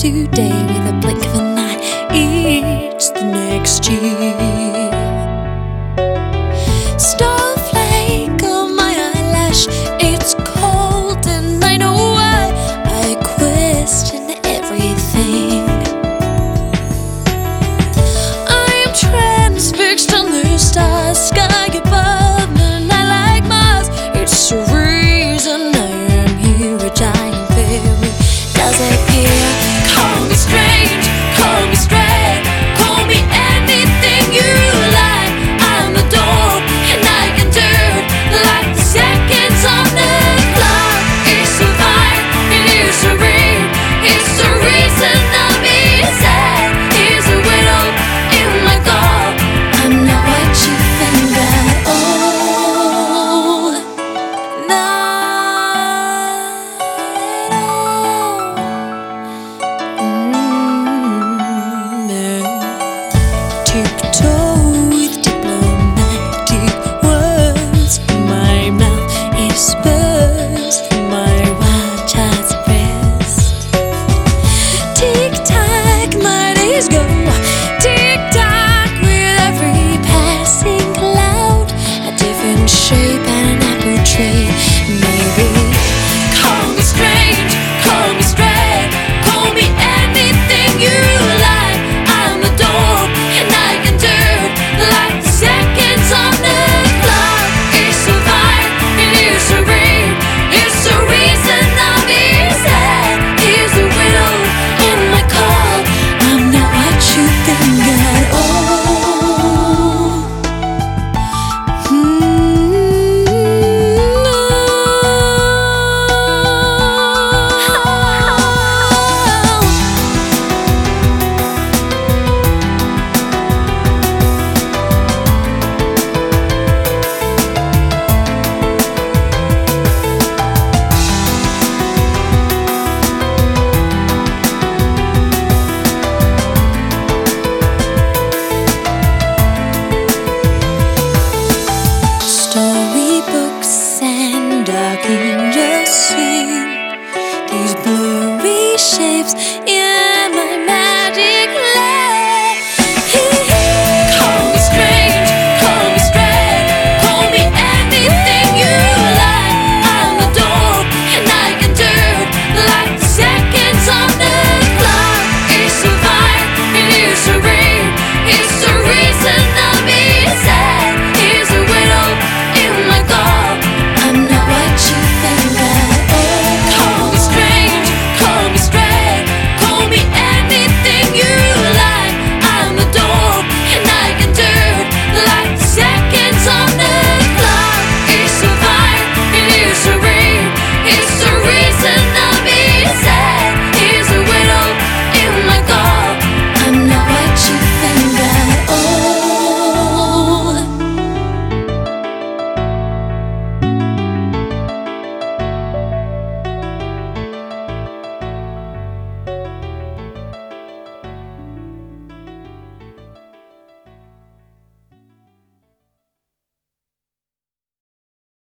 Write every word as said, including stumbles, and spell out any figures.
today with a blink of an eye. It's the next year. Snowflake on my eyelash. It's cold and I know why. I question everything. I am transfixed on the stars, sky above me, and I like Mars. It's the reason I am here, a giant fairy does appear. Call me strange, call me straight, call me anything you like. I'm the door and I can do like the seconds on the clock. It's a vibe, it is a ring, it's the reason I'm sad. Here's a widow in my goal. I'm not what you think at all. Not at all. Mm-hmm. Tiptoe with diplomatic words. My mouth is bursed, my wild child's breast. Tick tock, my days go. Tick tock with every passing cloud. A different shape and an apple tree. Maybe call me strange, call me straight, call me anything you like. I'm the door and I can do like the seconds on the clock. It's a vibe, it is a ring, it's the reason I'm sad. Here's a widow in my call. I'm not what you think at all. Hmm. Storybooks and dark in your scene. These blurry shapes